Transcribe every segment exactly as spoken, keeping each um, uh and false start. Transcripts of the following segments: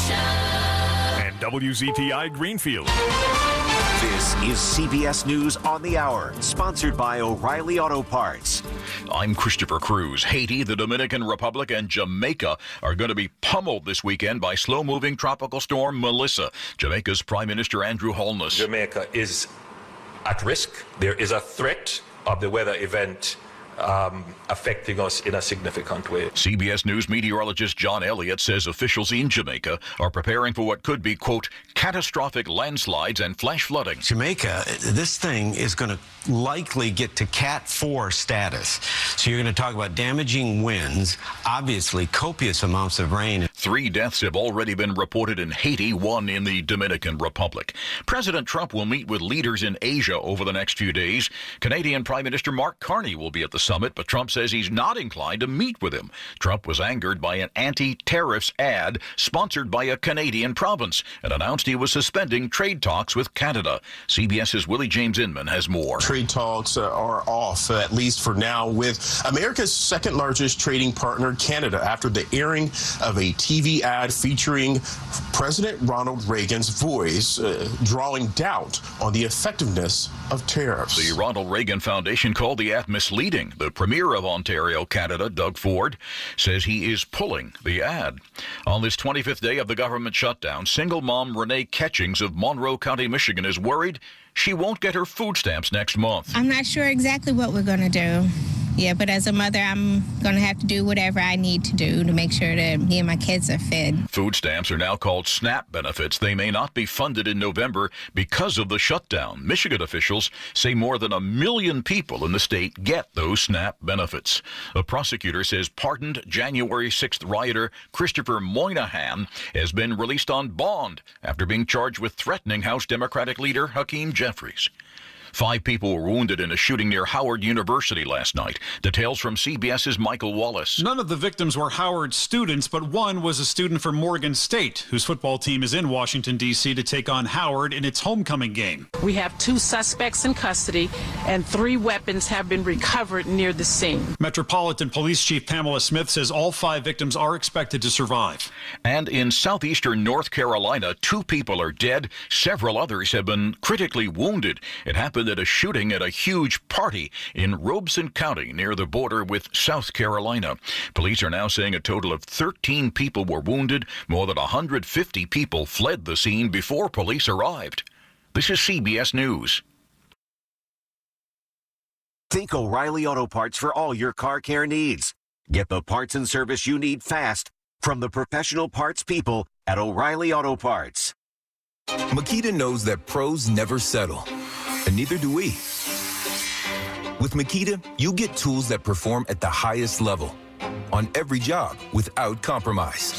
And W Z T I Greenfield. This is C B S News on the Hour, sponsored by O'Reilly Auto Parts. I'm Christopher Cruz. Haiti, the Dominican Republic, and Jamaica are going to be pummeled this weekend by slow-moving tropical storm Melissa. Jamaica's Prime Minister Andrew Holness. Jamaica is at risk. There is a threat of the weather event Um, affecting us in a significant way. C B S News meteorologist John Elliott says officials in Jamaica are preparing for what could be, quote, catastrophic landslides and flash flooding. Jamaica, this thing is going to likely get to Cat four status. So you're going to talk about damaging winds, obviously copious amounts of rain. Three deaths have already been reported in Haiti, one in the Dominican Republic. President Trump will meet with leaders in Asia over the next few days. Canadian Prime Minister Mark Carney will be at the summit, but Trump says he's not inclined to meet with him. Trump was angered by an anti-tariffs ad sponsored by a Canadian province and announced he was suspending trade talks with Canada. CBS's Willie James Inman has more. Trade talks uh, are off, uh, at least for now, with America's second largest trading partner, Canada, after the airing of a T V ad featuring President Ronald Reagan's voice, uh, drawing doubt on the effectiveness of tariffs. The Ronald Reagan Foundation called the ad misleading. The Premier of Ontario, Canada, Doug Ford, says he is pulling the ad. On this twenty-fifth day of the government shutdown, single mom Renee Ketchings of Monroe County, Michigan, is worried she won't get her food stamps next month. I'm not sure exactly what we're going to do. Yeah, but as a mother, I'm going to have to do whatever I need to do to make sure that me and my kids are fed. Food stamps are now called SNAP benefits. They may not be funded in November because of the shutdown. Michigan officials say more than a million people in the state get those SNAP benefits. A prosecutor says pardoned January sixth rioter Christopher Moynihan has been released on bond after being charged with threatening House Democratic leader Hakeem Jeffries. Five people were wounded in a shooting near Howard University last night. Details from CBS's Michael Wallace. None of the victims were Howard students, but one was a student from Morgan State, whose football team is in Washington, D C to take on Howard in its homecoming game. We have two suspects in custody, and three weapons have been recovered near the scene. Metropolitan Police Chief Pamela Smith says all five victims are expected to survive. And in southeastern North Carolina, two people are dead. Several others have been critically wounded. It happened at a shooting at a huge party in Robeson County near the border with South Carolina. Police are now saying a total of thirteen people were wounded. More than one hundred fifty people fled the scene before police arrived. This is C B S News. Think O'Reilly Auto Parts for all your car care needs. Get the parts and service you need fast from the professional parts people at O'Reilly Auto Parts. Makita knows that pros never settle, and neither do we. With Makita, you get tools that perform at the highest level on every job without compromise.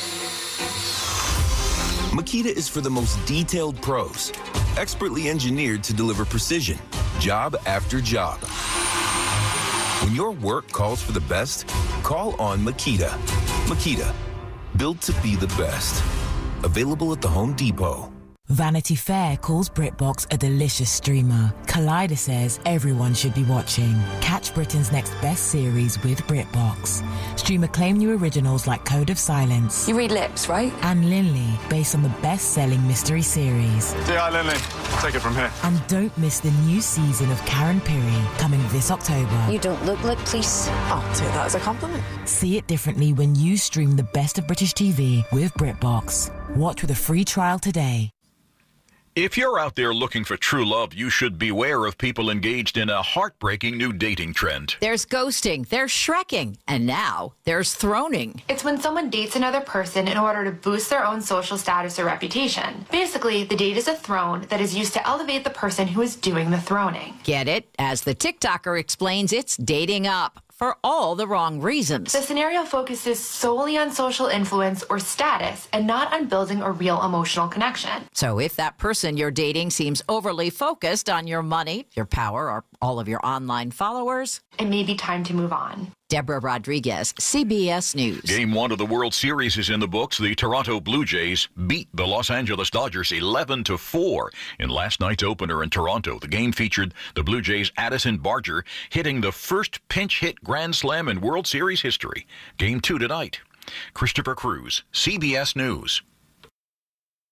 Makita is for the most detailed pros, expertly engineered to deliver precision, job after job. When your work calls for the best, call on Makita. Makita, built to be the best. Available at the Home Depot. Vanity Fair calls BritBox a delicious streamer. Collider says everyone should be watching. Catch Britain's next best series with BritBox. Stream acclaimed new originals like Code of Silence. You read Lips, right? And Linley, based on the best-selling mystery series. Say hi, Linley. Take it from here. And don't miss the new season of Karen Piri, coming this October. You don't look like police. I'll take that as a compliment. See it differently when you stream the best of British T V with BritBox. Watch with a free trial today. If you're out there looking for true love, you should beware of people engaged in a heartbreaking new dating trend. There's ghosting, there's shrekking, and now there's throning. It's when someone dates another person in order to boost their own social status or reputation. Basically, the date is a throne that is used to elevate the person who is doing the throning. Get it? As the TikToker explains, it's dating up. For all the wrong reasons. The scenario focuses solely on social influence or status and not on building a real emotional connection. So if that person you're dating seems overly focused on your money, your power, or all of your online followers, it may be time to move on. Deborah Rodriguez, C B S News. Game one of the World Series is in the books. The Toronto Blue Jays beat the Los Angeles Dodgers eleven to four in last night's opener in Toronto. The game featured the Blue Jays' Addison Barger hitting the first pinch hit grand slam in World Series history. Game two tonight. Christopher Cruz, C B S News.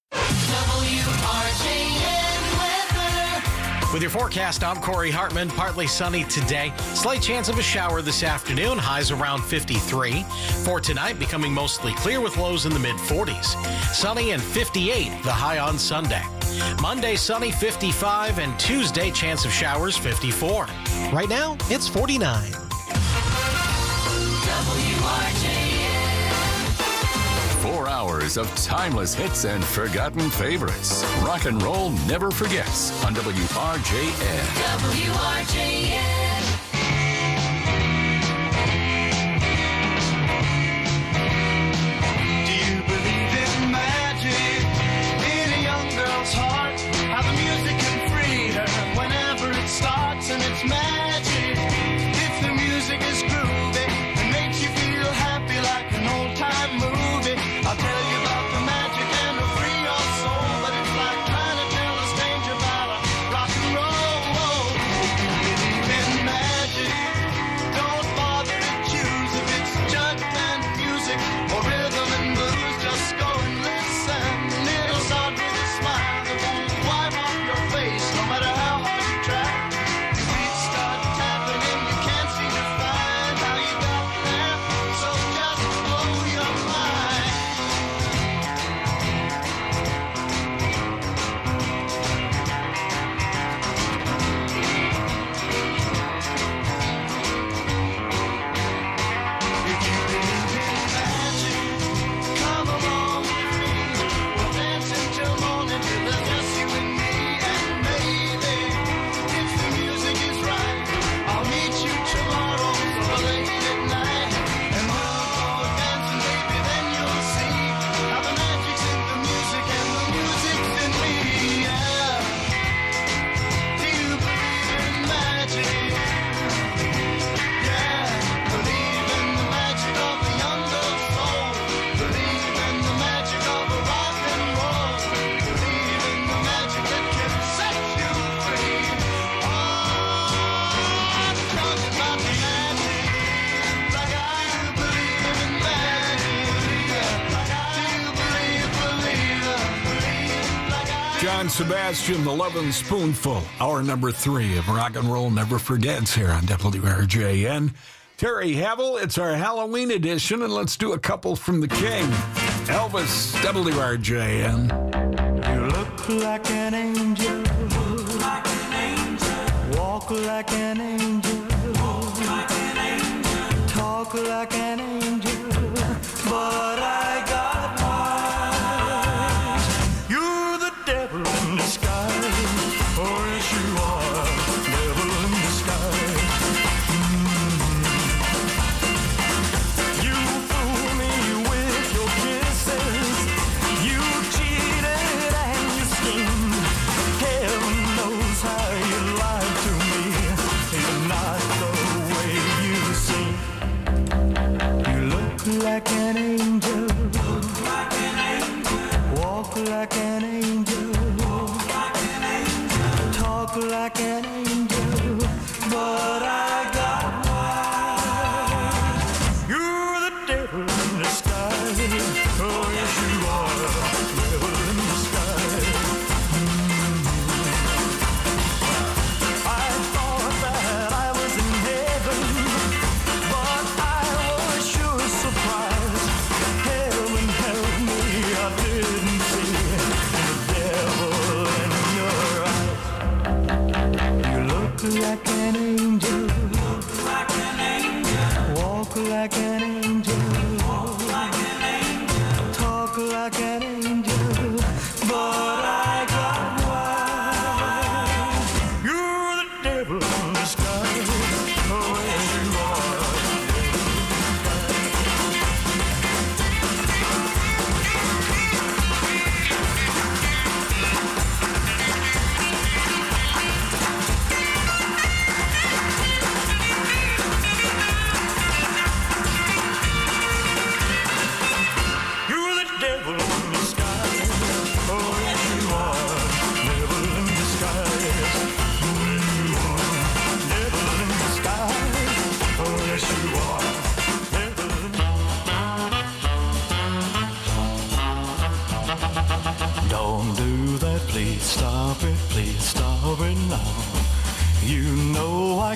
W R J N weather. With your forecast, I'm Corey Hartman. Partly sunny today. Slight chance of a shower this afternoon. Highs around fifty-three. For tonight, becoming mostly clear with lows in the mid forties. Sunny and fifty-eight, the high on Sunday. Monday, sunny, fifty-five, and Tuesday, chance of showers, fifty-four. Right now, it's forty-nine. W R J N. Four hours of timeless hits and forgotten favorites. Rock and roll never forgets on W R J N. W R J N. Do you believe in magic in a young girl's heart? How the music can free her whenever it starts, and it's magic. If the music is groovy and makes you feel happy like an old-time movie, I'll tell you about the magic and it'll free your soul. But it's like trying to tell a stranger about a rock and roll. Believe in magic. Don't bother to choose if it's jug band music or rhythm and blues. Just go and listen. It'll start with a smile that won't wipe off your face, no matter how hard you try. Feet start tapping and you can't seem to find how you got there. So just blow your mind. If you believe in magic, come along with me. We'll dance until morning till there's just you and me. And maybe, if the music is right, I'll meet you tomorrow so late at night. And we'll go dancing, baby, then you'll see how the magic's in the music and the music's in me. Yeah. Do you believe in magic? Yeah. Believe in the magic of the young girl's soul. Believe in the magic of a rock and roll. Believe in the magic that can set you free. Oh, talk about the magic. Like I believe in magic. Do you believe, believe, believe like I John Sebastian, The Lovin' Spoonful, hour number three of Rock and Roll Never Forgets here on W R J N. Terry Havel, it's our Halloween edition, and let's do a couple from the King. Elvis, W R J N. You look like an angel. Like an angel. Walk like an angel. Walk like an angel. Talk like an angel. But I got wise. You're the devil in disguise. Oh, yes, you are. Devil in disguise. You fool me with your kisses. You cheated and you schemed. Heaven knows how you lied to me. You're not the way you seem. You look like an angel. Like an angel. Walk like an angel. Walk like an angel. Talk like an angel. But I got wise. You're the devil in disguise. Oh, yes, you are. Devil in disguise. I thought that I was in heaven, but I was sure surprised. Heaven help me, I didn't see the devil in your eyes. You look like an angel. Like an angel. Walk like an angel. Walk like an angel. Talk like an angel. But I got wise. You're the devil in disguise. Oh, yes, you are.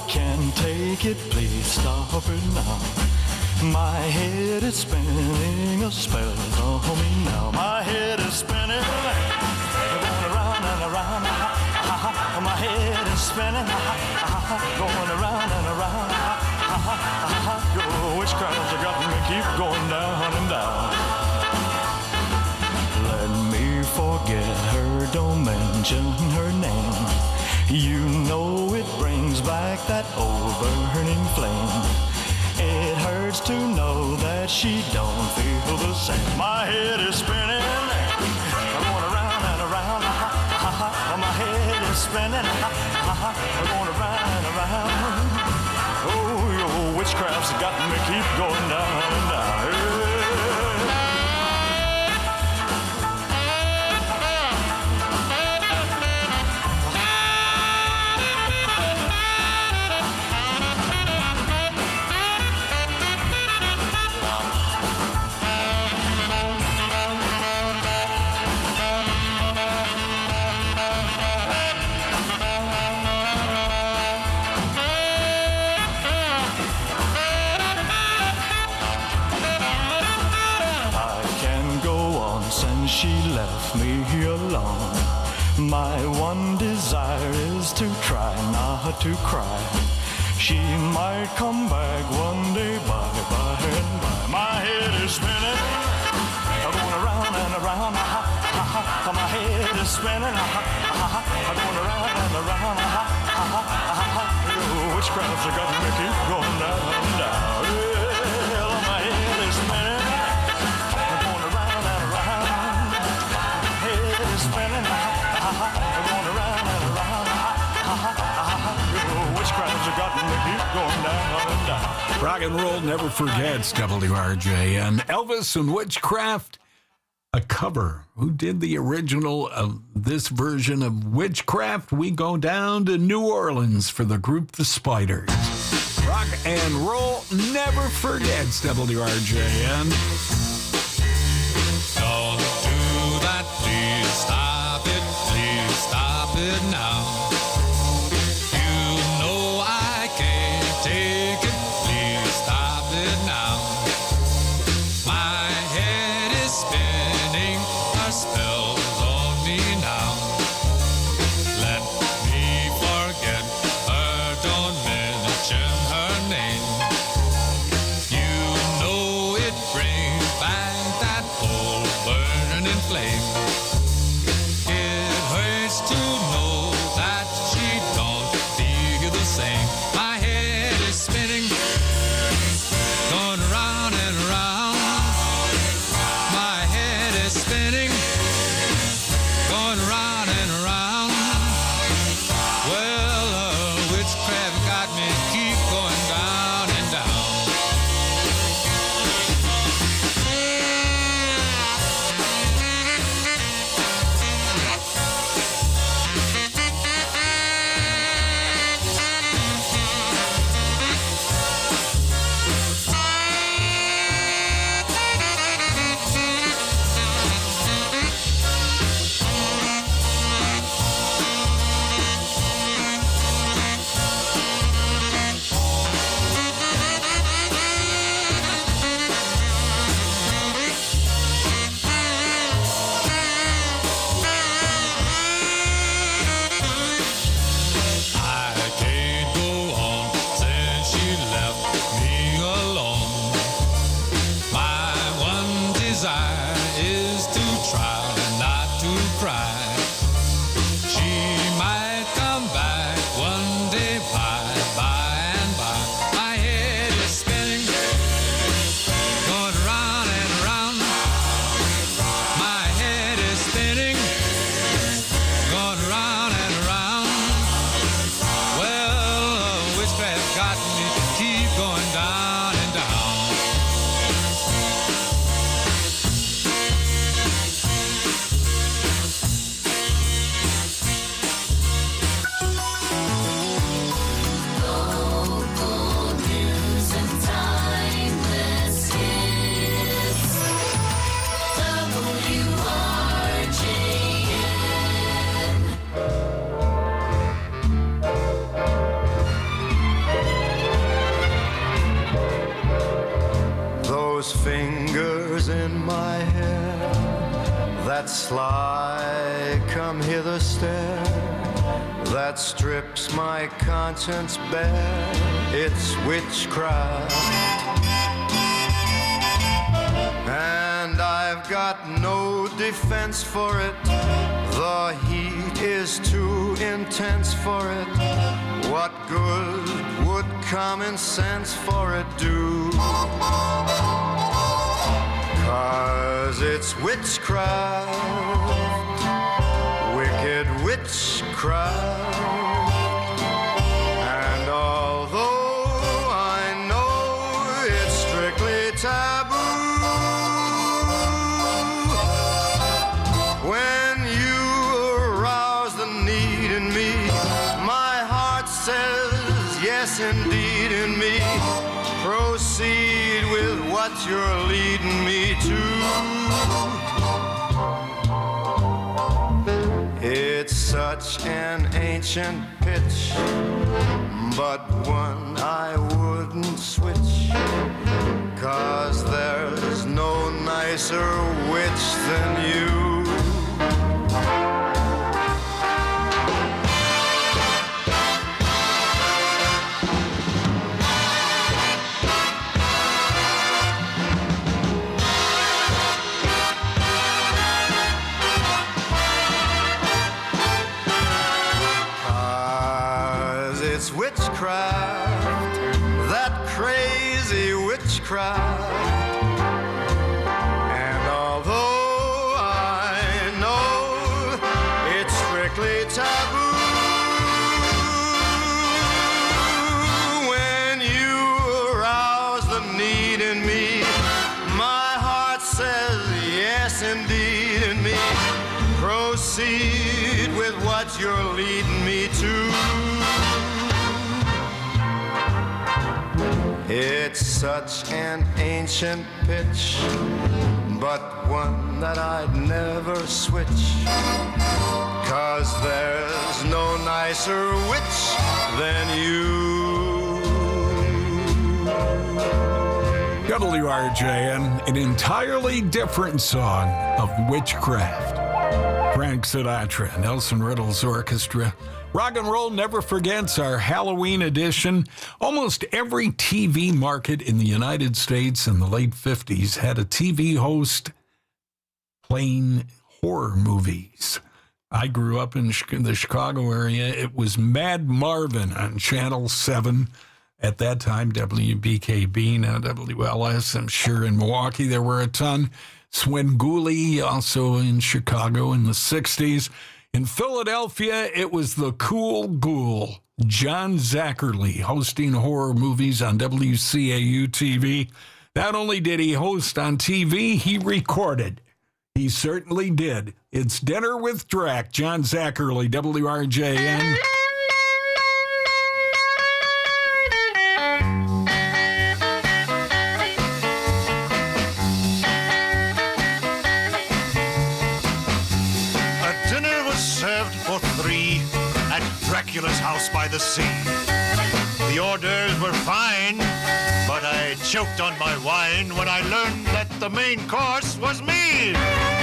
can't take it, please stop it now. My head is spinning a spell on me now. My head is spinning, going around and around. My head is spinning, going around and around. Your witchcraft got me keep going down and down. Let me forget her, don't mention her name. You know it brings back that old burning flame. It hurts to know that she don't feel the same. My head is spinning, I'm going around and around. My head is spinning, I'm going around and around. Oh, your witchcraft's got me keep going down and down. She left me alone. My one desire is to try not to cry. She might come back one day, by, by and by. My head is spinning, going around and around. My head is spinning, going around and around. Oh, witchcraft's got me keep going down and down. Well, my head is spinning, going around and around. Spinning, going around and around. Your witchcraft's got me keep going down and down. Rock and roll never forgets. W R J N. Elvis and Witchcraft, a cover. Who did the original of this version of Witchcraft? We go down to New Orleans for the group The Spiders. Rock and roll never forgets. W R J N. Don't do that, please stop it, please stop it now. You know I can't take it, please stop it now. My head is spinning, a spell's on me now. Let me forget her, don't mention her name. You know it brings back those fingers in my hair, that sly come hither stare, that strips my conscience bare, it's witchcraft. And I've got no defense for it, the heat is too intense for it. What good would common sense for it do? 'Cause it's witchcraft, wicked witchcraft. And although I know it's strictly taboo, when you arouse the need in me, my heart says yes indeed in me. Proceed with what you're leading me to. It's such an ancient pitch, but one I wouldn't switch, 'cause there's no nicer witch than you. It's witchcraft, that crazy witchcraft. And although I know it's strictly taboo, when you arouse the need in me, my heart says yes indeed in me. Proceed with what you're leading me to. It's such an ancient pitch, but one that I'd never switch, 'cause there's no nicer witch than you. W R J N, an entirely different song of witchcraft. Frank Sinatra, Nelson Riddle's orchestra. Rock and Roll Never Forgets, our Halloween edition. Almost every T V market in the United States in the late fifties had a T V host playing horror movies. I grew up in the Chicago area. It was Mad Marvin on Channel seven. At that time, W B K B, now W L S. I'm sure in Milwaukee there were a ton. Swinguli, also in Chicago in the sixties. In Philadelphia, it was the Cool Ghoul, John Zackerly, hosting horror movies on W C A U T V. Not only did he host on T V, he recorded. He certainly did. It's Dinner with Drac, John Zackerly, W R J N. Dracula's house by the sea. The orders were fine, but I choked on my wine when I learned that the main course was me.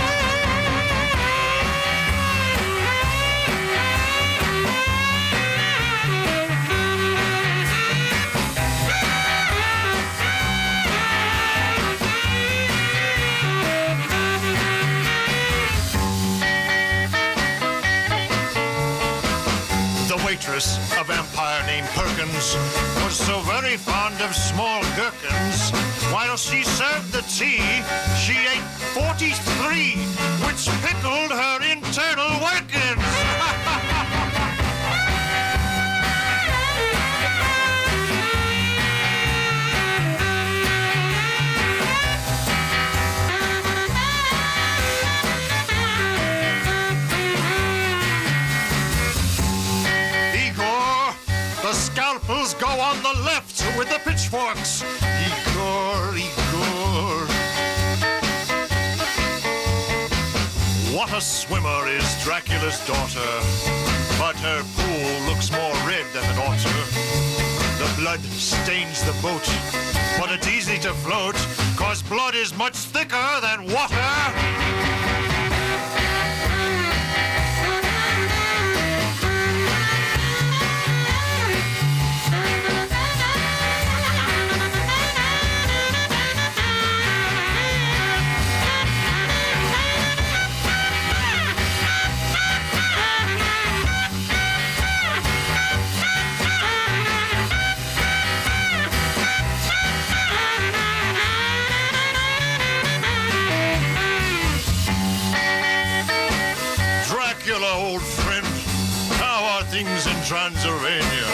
Waitress, a vampire named Perkins, was so very fond of small gherkins. While she served the tea, she ate forty-three, which pickled her internal workings. The scalpels go on the left with the pitchforks. Igor, Igor. What a swimmer is Dracula's daughter, but her pool looks more red than it ought to. The blood stains the boat, but it's easy to float, cause blood is much thicker than water. Old friend, how are things in Transylvania?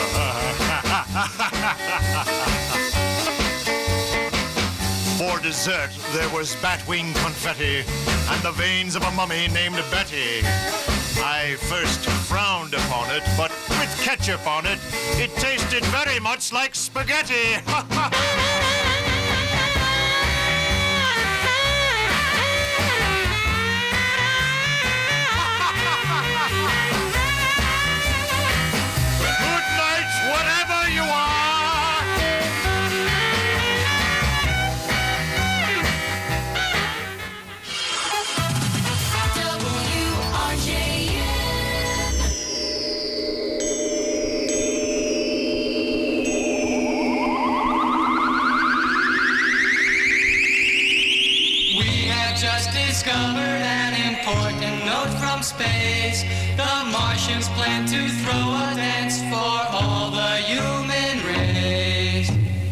For dessert, there was batwing confetti and the veins of a mummy named Betty. I first frowned upon it, but with ketchup on it, it tasted very much like spaghetti. Whatever you are. W R J N. We have just discovered an important note from space. The Martians plan to throw a dance for all the human race.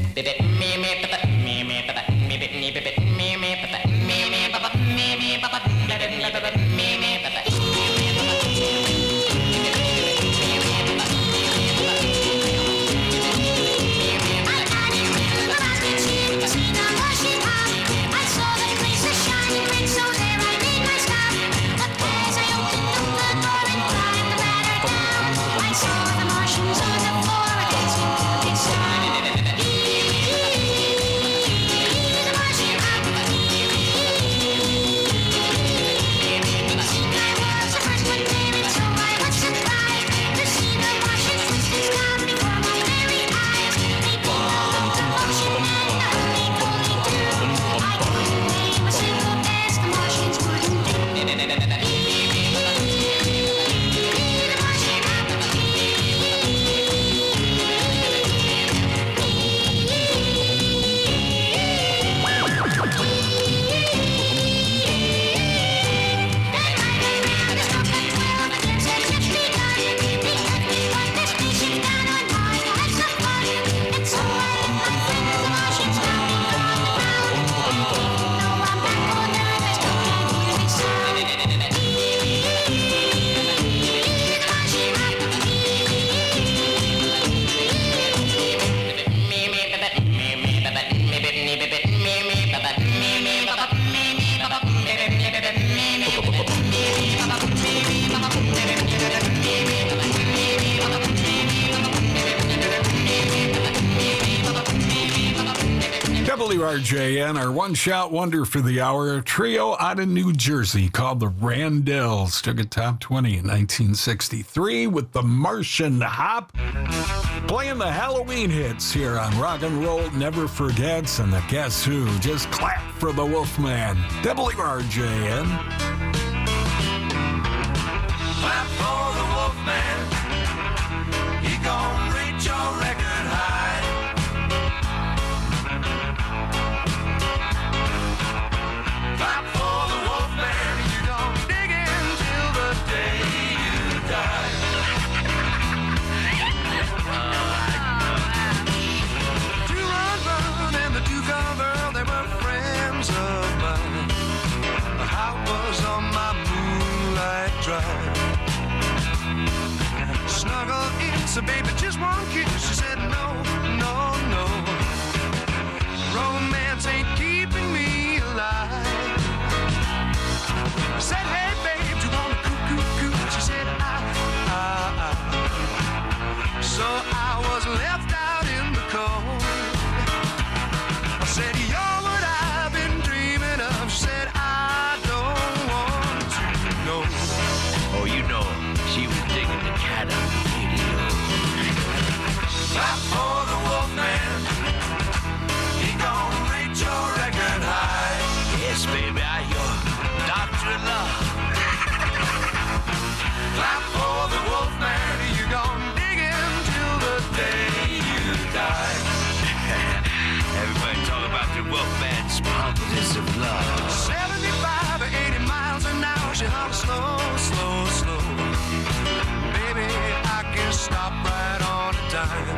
W R J N, our one-shot wonder for the hour, a trio out of New Jersey called the Randells. Took a top twenty in nineteen sixty-three with the Martian Hop. Playing the Halloween hits here on Rock and Roll Never Forgets, and the Guess Who. Just clap for the Wolfman. W R J N. Clap for the Wolfman. He gon' reach your record high. Clap for the Wolfman. You gon' dig in till the day you die. Two run run and the two girl, they were friends of mine. The house was on my moonlight drive. Snuggle in, so baby, just one kiss. She said no, no, no. Romance ain't keeping me alive. I said, hey babe, do you want a coo coo coo? She said, I, I, I. So I was left out in the cold. I said, you're what I've been dreaming of. She said, I don't want to know. Oh, you know, she was digging the cat on the video. Clap for the Wolfman. He got false promises of love. seventy-five or eighty miles an hour, she hollers slow, slow, slow. Baby, I can stop right on a dime.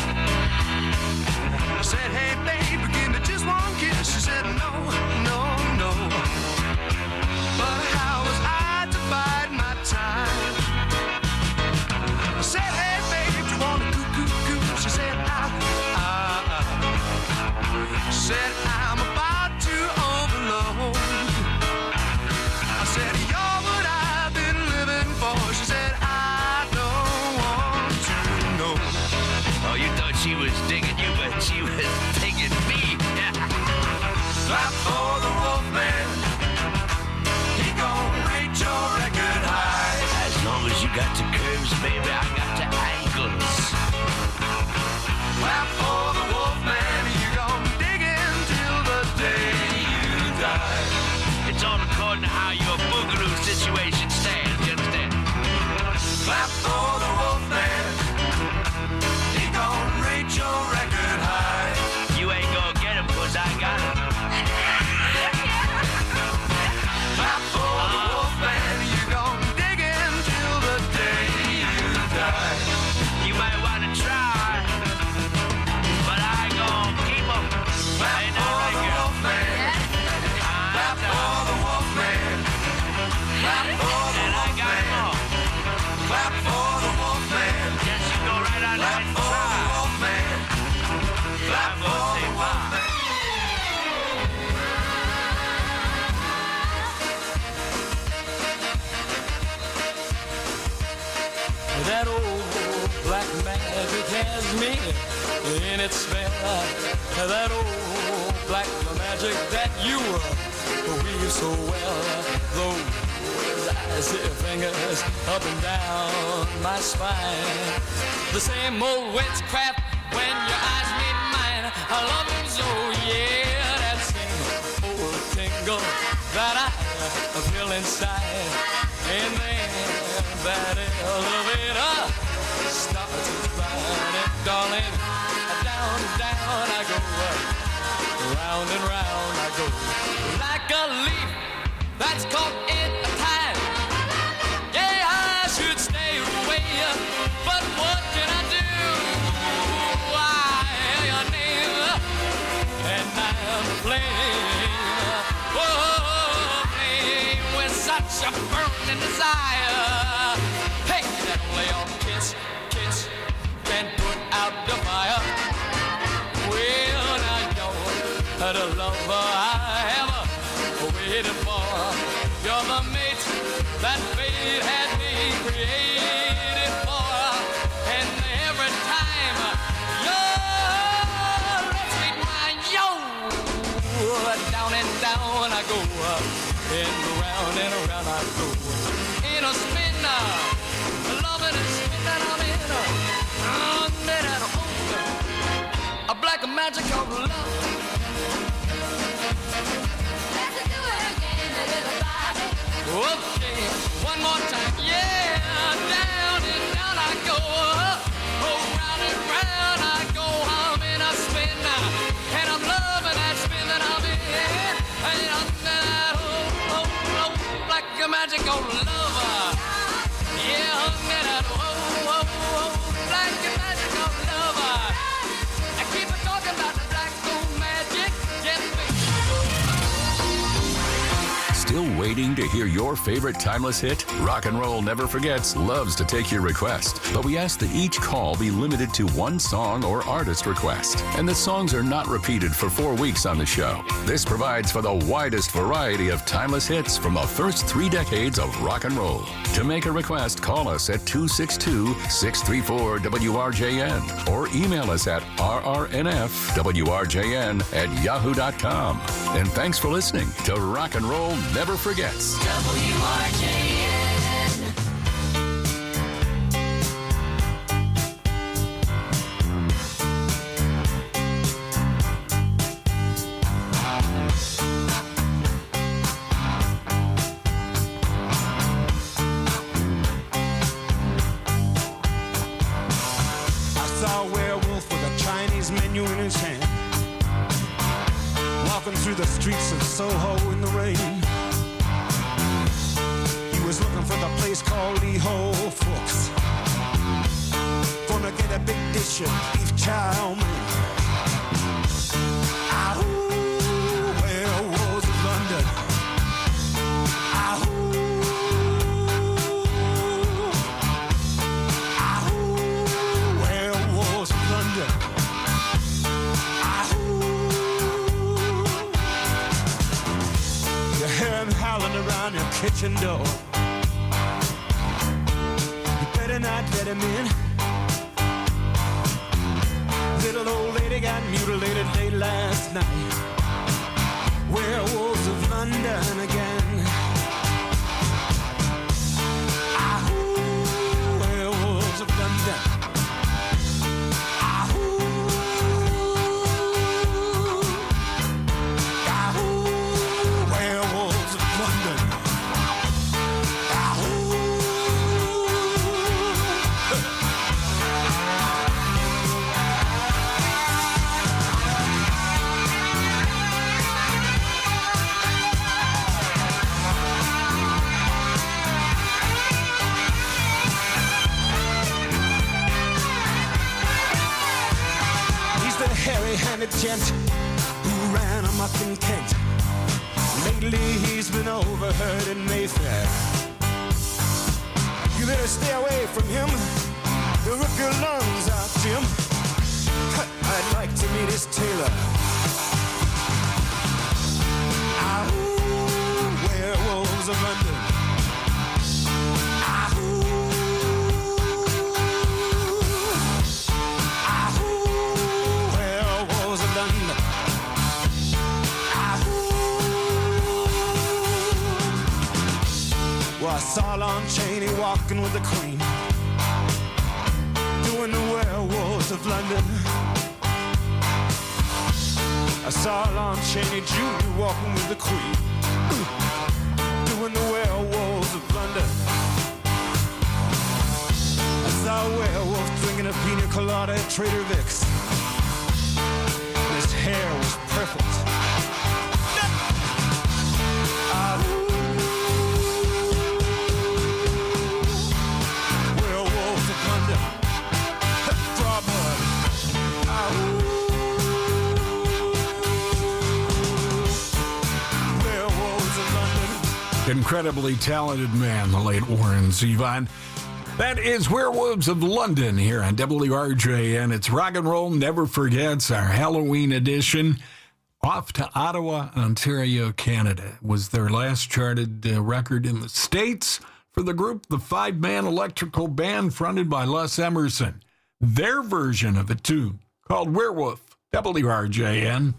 I said, hey, baby, give me just one kiss. She said, no, no, no. But how was I to bide my time? I said, hey, babe, you want to coo, coo, coo? She said, ah, ah, ah. She said, I'm about to overload. I said, you're what I've been living for. She said, I don't want to know. Oh, you thought she was digging you, but she was digging me. Clap for the wolf man. He gon' rate your record high. As long as you got the curves, baby, I got the angles. Clap for the wolf man. You gon' dig in till the day you die. It's all according to how your boogaloo situation stands, you understand? Clap for the wolf man. He gon' rate your record high. You ain't gonna get him, cause I got him. Clap for the wolf man. You gon' dig in till the day you die. You might wanna try, but I ain't gonna keep him. Clap Ain't for that right, the girl? wolf man. Clap for the wolf man. Clap for the And I wolf got him man. all. Clap for the wolf man. Just you go right on Clap there and for the try. wolf man. Clap I'm for gonna say the wolf bye. man. That old black magic has me in its spell. That old black magic that you weave so well. Those icy fingers up and down my spine. The same old witchcraft when your eyes meet mine. I love them so, yeah. That same old tingle that I feel inside. And then that elevator starts burning, darling. Down, down I go, round and round I go, like a leaf that's caught in a tide. Yeah, I should stay away, but what can I do? I hear your name, and I'm playing. Oh, flame with such a burning desire. Hey, that only your kiss, kiss can put out the fire. Well, now you're the lover I have waited for. You're the mate that fate had me created for. And every time you're sweet wine, yo, down and down I go, and around and around I go. In a spin, loving and spinning, I'm in a, oh, a black magic of love. Okay, one more time, yeah, down and down I go, oh, round and round I go, I'm in a spin now, and I'm loving that spin that I'm in, and I'm that, oh, oh, oh, like a magical lover, yeah, I'm that, oh, oh, oh, like a magical lover, I keep on talking about the black gold magic, yeah, baby. Still waiting to hear your favorite timeless hit? Rock and Roll Never Forgets loves to take your request, but we ask that each call be limited to one song or artist request, and the songs are not repeated for four weeks on the show. This provides for the widest variety of timeless hits from the first three decades of rock and roll. To make a request, call us at two six two, six three four, W R J N or email us at R R N F W R J N at yahoo dot com. And thanks for listening to Rock and Roll Never Forgets. W R J N. I saw a werewolf with a Chinese menu in his hand, walking through the streets of Soho in the rain. He was looking for the place called Lee Ho Fooks. Gonna get a big dish of beef chow mein. Ahoo, werewolves of London. Ahoo, ahoo, werewolves of London. Howling around your kitchen door. You better not let him in. Little old lady got mutilated late last night. Werewolves of London again. Ahoo, werewolves of London. Hairy-handed gent who ran amok in Kent. Lately he's been overheard in Mayfair. You better stay away from him. He'll rip your lungs out, Jim. I'd like to meet his tailor. Ahoo, werewolves of London. Well, I saw Lon Chaney walking with the Queen, doing the werewolves of London. I saw Lon Chaney Junior walking with the Queen, doing the werewolves of London. I saw a werewolf drinking a pina colada at Trader Vic's. His hair was perfect. Incredibly talented man, the late Warren Zevon. That is Werewolves of London here on W R J N. It's Rock and Roll Never Forgets, our Halloween edition. Off to Ottawa, Ontario, Canada. It was their last charted uh, record in the States for the group, the five-man electrical band fronted by Les Emerson. Their version of a tune called Werewolf, W R J N.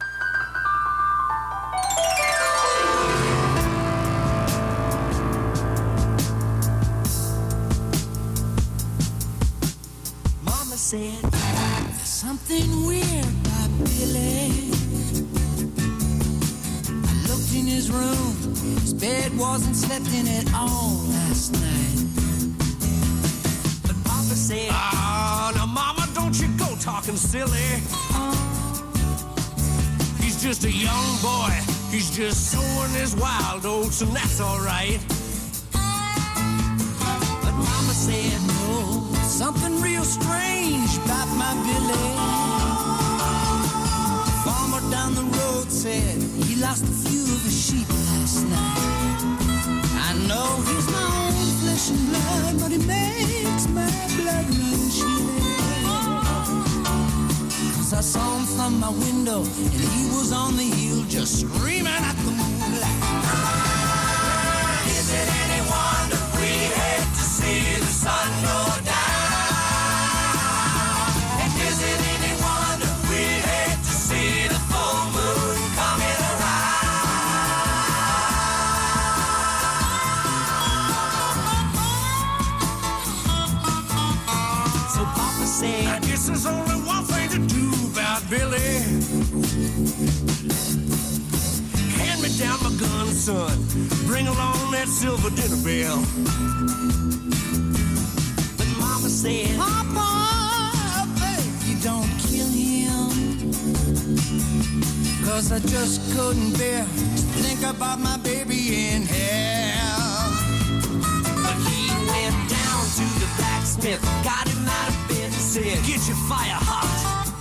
Said, there's something weird about Billy. I looked in his room, his bed wasn't slept in at all last night. But Papa said, ah, now Mama, don't you go talking silly. He's just a young boy, he's just sowing his wild oats, and that's all right. But Mama said, no, something real strange about my Billy. The farmer down the road said he lost a few of his sheep last night. I know he's my own flesh and blood, but he makes my blood run chilly. 'Cause I saw him from my window and he was on the hill just screaming at the moonlight. Is it any wonder we hate to see the sun go down? I guess there's only one thing to do about Billy. Hand me down my gun, son. Bring along that silver dinner bell. But Mama said, Papa, babe, you don't kill him. Cause I just couldn't bear to think about my baby in hell. But he went down to the blacksmith, got him out of bed and said, get your fire hot.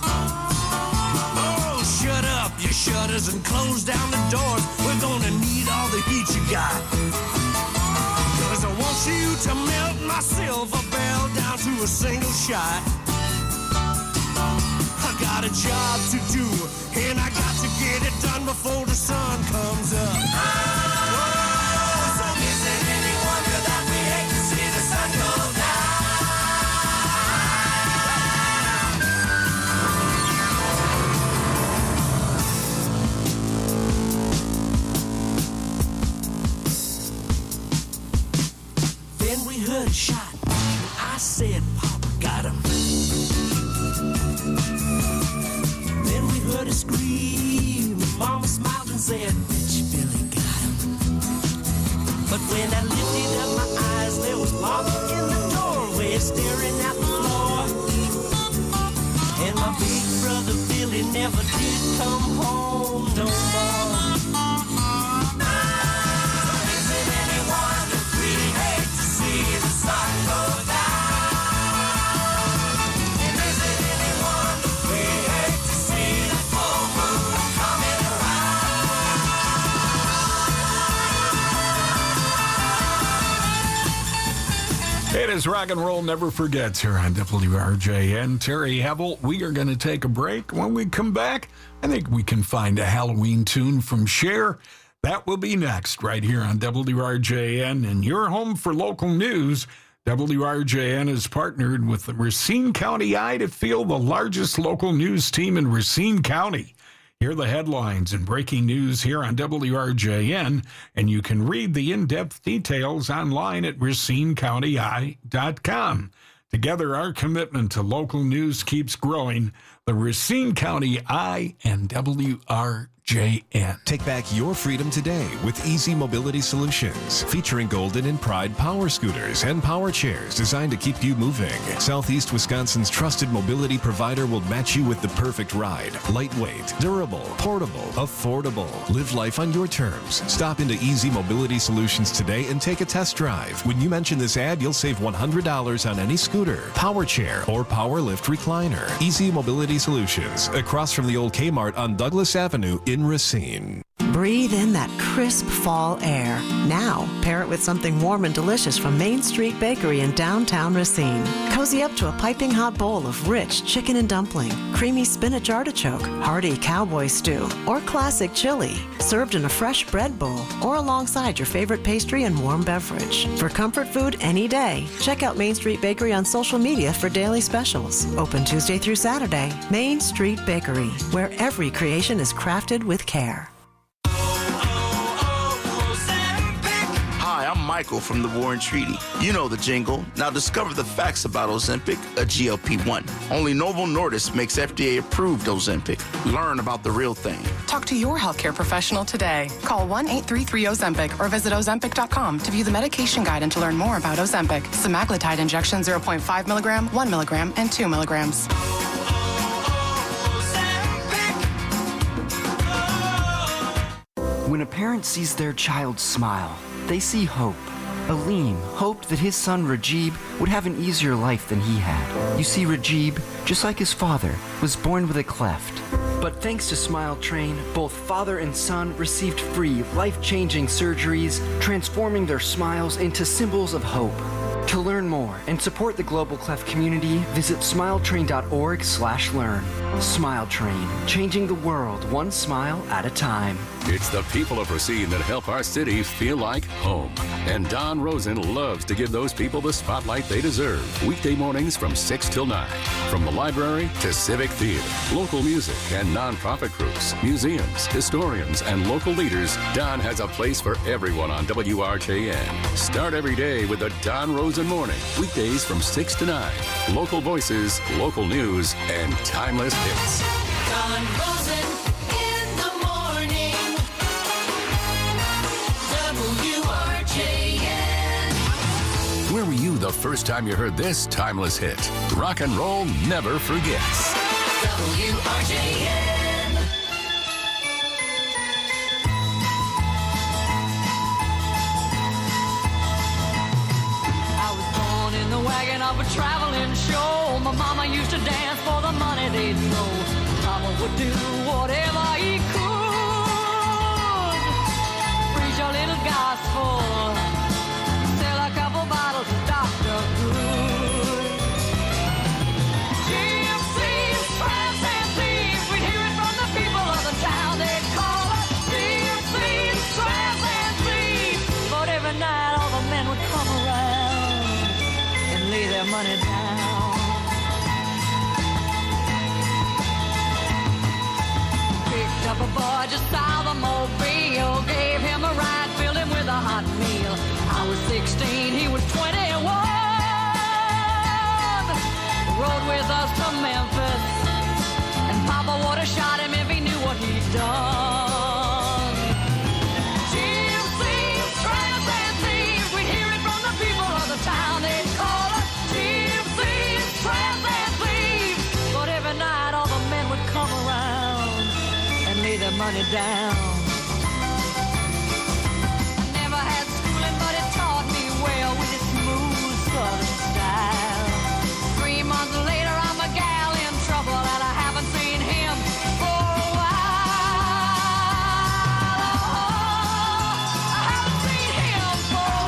Oh, shut up, your shutters, and close down the doors. We're gonna need all the heat you got. Cause I want you to melt my silver bell down to a single shot. I got a job to do, and I got to get it done before the sun comes up. Oh, so is it any wonder that we hate to see the sun go down? Then we heard a shot, and I said, Papa got him. Then we heard a scream. Mama smiled and said, bet you Billy got him. But when I lifted up my eyes, there was Mama in the doorway staring at the floor. And my big brother Billy never did come home no more. So is it any wonder we hate to see the sun go down? It is Rock and Roll Never Forgets here on W R J N. Terry Hevel, we are going to take a break. When we come back, I think we can find a Halloween tune from Cher. That will be next right here on W R J N. And your home for local news, W R J N has partnered with the Racine County Eye to field the largest local news team in Racine County. Hear the headlines and breaking news here on W R J N, and you can read the in-depth details online at racine county eye dot com. Together, our commitment to local news keeps growing. The Racine County Eye and W R J N. Take back your freedom today with Easy Mobility Solutions, featuring Golden and Pride power scooters and power chairs designed to keep you moving. Southeast Wisconsin's trusted mobility provider will match you with the perfect ride. Lightweight, durable, portable, affordable. Live life on your terms. Stop into Easy Mobility Solutions today and take a test drive. When you mention this ad, you'll save one hundred dollars on any scooter, power chair, or power lift recliner. Easy Mobility Solutions, across from the old Kmart on Douglas Avenue in Racine. Breathe in that crisp fall air. Now, pair it with something warm and delicious from Main Street Bakery in downtown Racine. Cozy up to a piping hot bowl of rich chicken and dumpling, creamy spinach artichoke, hearty cowboy stew, or classic chili, served in a fresh bread bowl or alongside your favorite pastry and warm beverage. For comfort food any day, check out Main Street Bakery on social media for daily specials. Open Tuesday through Saturday. Main Street Bakery, where every creation is crafted with care. Hi, I'm Michael from the War and Treaty. You know the jingle. Now discover the facts about Ozempic, a G L P one. Only Novo Nordisk makes F D A-approved Ozempic. Learn about the real thing. Talk to your healthcare professional today. Call one eight three three Ozempic or visit ozempic dot com to view the medication guide and to learn more about Ozempic. Semaglutide injection zero point five milligram, one milligram, and two milligrams. When a parent sees their child smile, they see hope. Aleem hoped that his son Rajib would have an easier life than he had. You see, Rajib, just like his father, was born with a cleft. But thanks to Smile Train, both father and son received free, life-changing surgeries, transforming their smiles into symbols of hope. To learn more and support the Global Cleft community, visit smiletrain dot org slash learn. Smile Train, changing the world one smile at a time. It's the people of Racine that help our city feel like home. And Don Rosen loves to give those people the spotlight they deserve. Weekday mornings from six till nine. From the library to civic theater, local music and nonprofit groups, museums, historians, and local leaders, Don has a place for everyone on W R J N. Start every day with the Don Rosen Morning. Weekdays from six to nine. Local voices, local news, and timeless hits. Don Rosen in the morning. W R J N. Where were you the first time you heard this timeless hit? Rock and roll never forgets. W R J N. traveling show. My mama used to dance for the money they'd throw. Papa would do whatever he could. Preach a little gospel, sell a couple bottles of Doctor Good. Gypsies, tramps, and thieves, we'd hear it from the people of the town. They'd call us gypsies, tramps, and thieves. But every night all the men would come around and lay their money down. Picked up a boy just south of Mobile, gave him a ride, filled him with a hot meal. I was sixteen, he was twenty-one. Rode with us to Memphis, and Papa would have shot him if he knew what he'd done. Gypsies, tramps, and thieves, we'd hear it from the people of the town. They'd call us gypsies, tramps, and thieves. But every night all the men would come around and lay their money down. I never had schooling, but it taught me well with its smooth southern style. Three months later, I'm a gal in trouble, and I haven't seen him for a while. Oh, I haven't seen him for a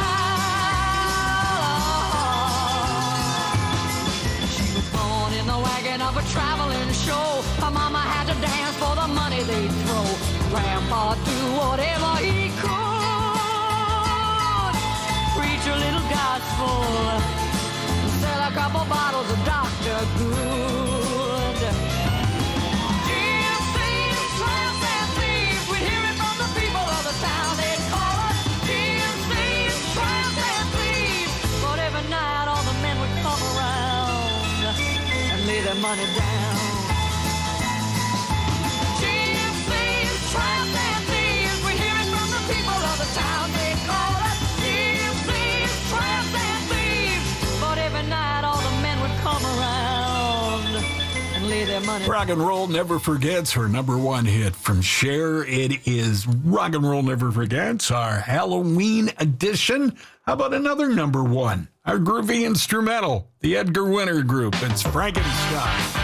while. She was born in the wagon of a traveling show. Her mama had to dance for the money they'd throw. Grandpa do whatever he could. Preach a little gospel, sell a couple bottles of Doctor Good. Gypsies, tramps, and thieves, we'd hear it from the people of the town. They'd call us gypsies, tramps, and thieves. But every night all the men would come around and lay their money down. Gypsies, tramps, and thieves, we hear it from the people of the town. They call us gypsies, tramps, and thieves. But every night all the men would come around and lay their money down. Rock and Roll Never Forgets, her number one hit from Cher. It is Rock and Roll Never Forgets, our Halloween edition. How about another number one? Our groovy instrumental, the Edgar Winter Group. It's Frankenstein.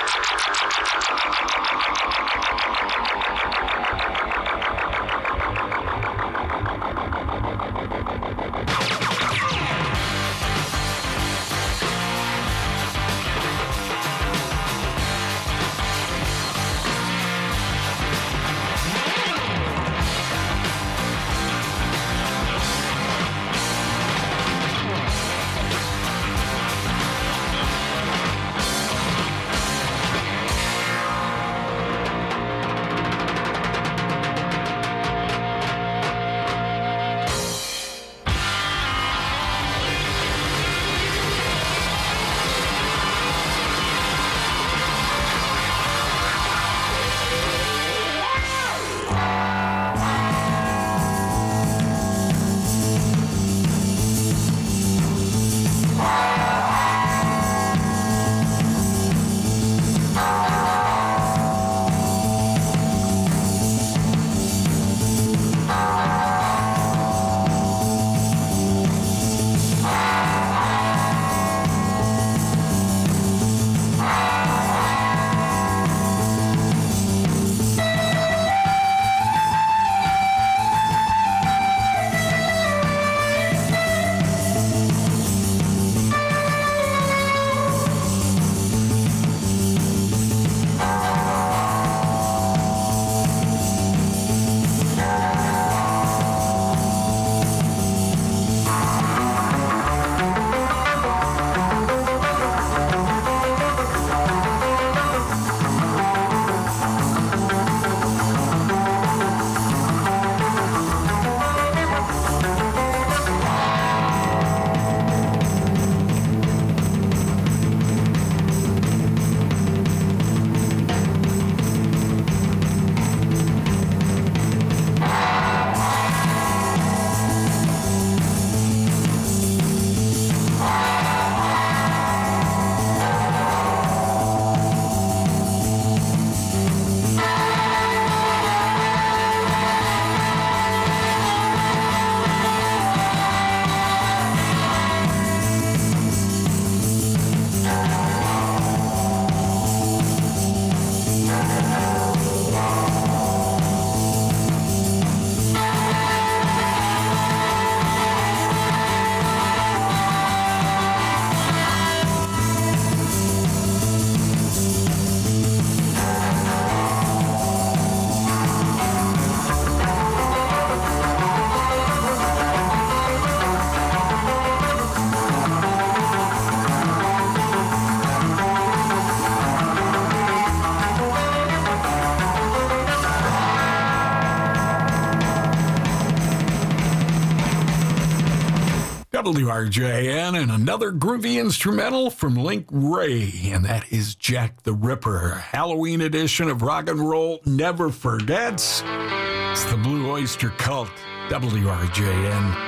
W R J N, and another groovy instrumental from Link Wray, and that is Jack the Ripper. Halloween edition of Rock and Roll Never Forgets. It's the Blue Oyster Cult, W R J N.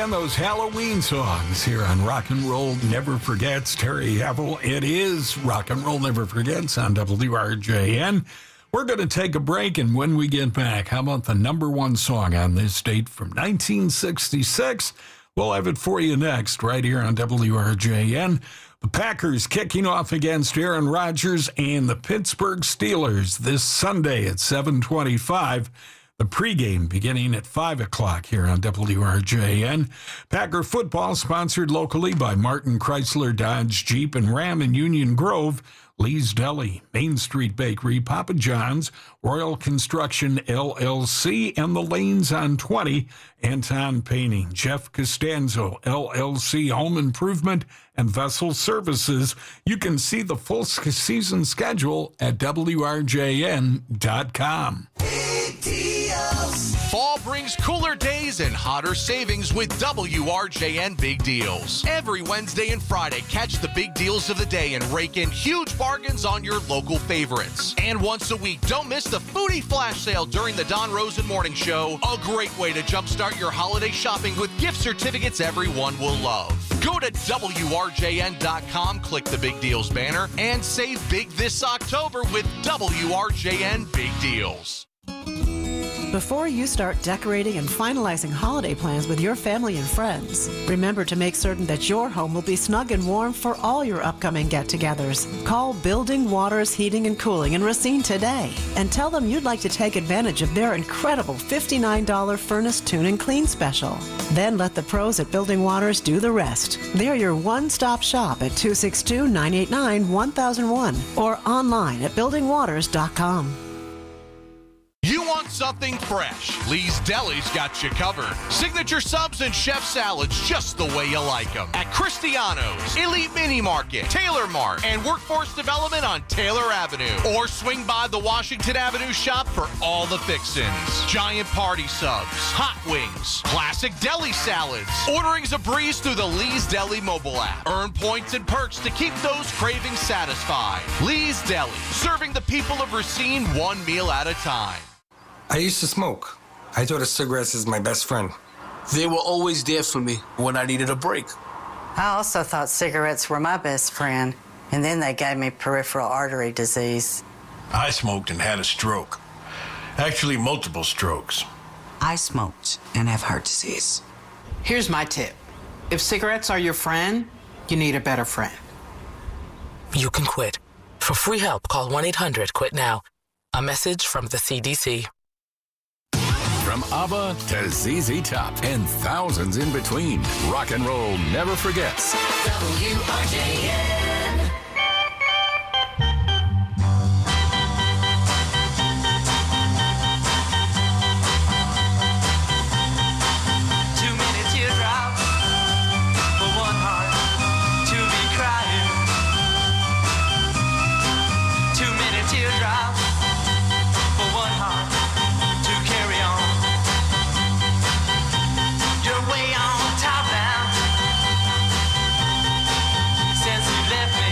again, those Halloween songs here on Rock and Roll Never Forgets. Terry Havel, it is Rock and Roll Never Forgets on W R J N. We're going to take a break, and when we get back, how about the number one song on this date from nineteen sixty-six? We'll have it for you next, right here on W R J N. The Packers kicking off against Aaron Rodgers and the Pittsburgh Steelers this Sunday at seven twenty-five. The pregame beginning at five o'clock here on W R J N. Packer football sponsored locally by Martin Chrysler, Dodge, Jeep, and Ram in Union Grove, Lee's Deli, Main Street Bakery, Papa John's, Royal Construction, L L C, and the Lanes on twenty, Anton Painting, Jeff Costanzo, L L C, Home Improvement, and Vessel Services. You can see the full season schedule at W R J N dot com. Fall brings cooler days and hotter savings with W R J N Big Deals. Every Wednesday and Friday, catch the big deals of the day and rake in huge bargains on your local favorites. And once a week, don't miss the Foodie Flash Sale during the Don Rosen Morning Show. A great way to jumpstart your holiday shopping with gift certificates everyone will love. Go to W R J N dot com, click the Big Deals banner, and save big this October with W R J N Big Deals. Before you start decorating and finalizing holiday plans with your family and friends, remember to make certain that your home will be snug and warm for all your upcoming get-togethers. Call Building Waters Heating and Cooling in Racine today and tell them you'd like to take advantage of their incredible fifty-nine dollars Furnace Tune and Clean special. Then let the pros at Building Waters do the rest. They're your one-stop shop at two six two, nine eight nine, one thousand one or online at building waters dot com. You want something fresh? Lee's Deli's got you covered. Signature subs and chef salads just the way you like them. At Cristiano's, Elite Mini Market, Taylor Mart, and Workforce Development on Taylor Avenue. Or swing by the Washington Avenue shop for all the fixins. Giant party subs, hot wings, classic deli salads. Ordering's a breeze through the Lee's Deli mobile app. Earn points and perks to keep those cravings satisfied. Lee's Deli, serving the people of Racine one meal at a time. I used to smoke. I thought of cigarettes as my best friend. They were always there for me when I needed a break. I also thought cigarettes were my best friend, and then they gave me peripheral artery disease. I smoked and had a stroke. Actually, multiple strokes. I smoked and have heart disease. Here's my tip. If cigarettes are your friend, you need a better friend. You can quit. For free help, call one eight hundred quit now. A message from the C D C. From ABBA to Z Z Top and thousands in between, rock and roll never forgets. W R J N. Too many teardrops for one heart to be crying. Too many teardrops for one heart to carry on. You're way on top now since you left me.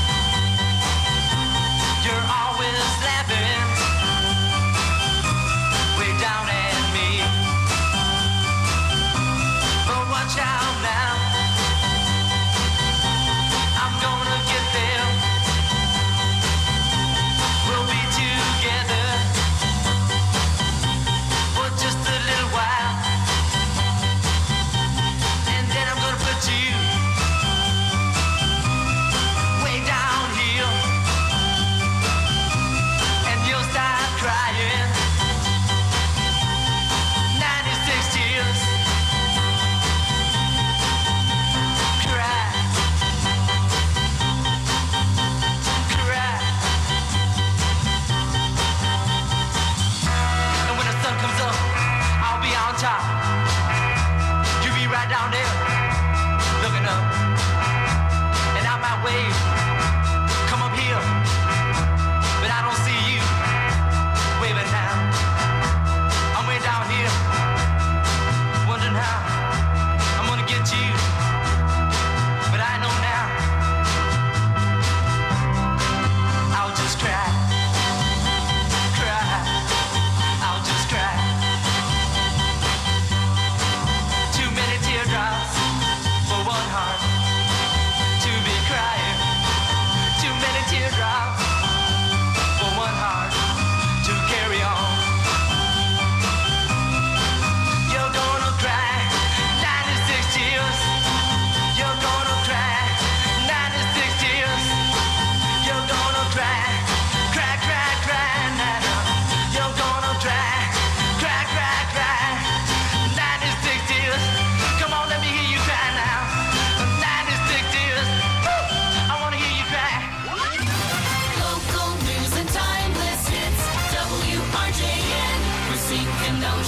You're always laughing way down at me. But watch out now, I'm gonna get there. We'll be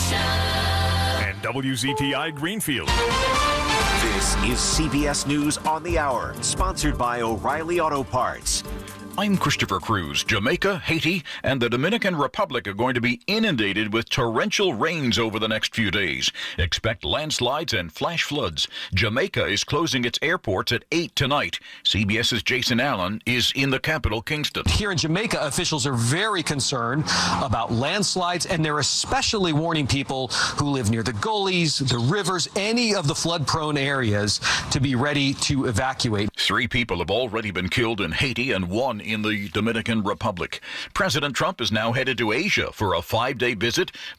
And W Z T I Greenfield. This is C B S News on the Hour, sponsored by O'Reilly Auto Parts. I'm Christopher Cruz. Jamaica, Haiti, and the Dominican Republic are going to be inundated with torrential rains over the next few days. Expect landslides and flash floods. Jamaica is closing its airports at eight tonight. CBS's Jason Allen is in the capital, Kingston. Here in Jamaica, officials are very concerned about landslides, and they're especially warning people who live near the gullies, the rivers, any of the flood-prone areas to be ready to evacuate. Three people have already been killed in Haiti and one in the Dominican Republic. President Trump is now headed to Asia for a five-day visit.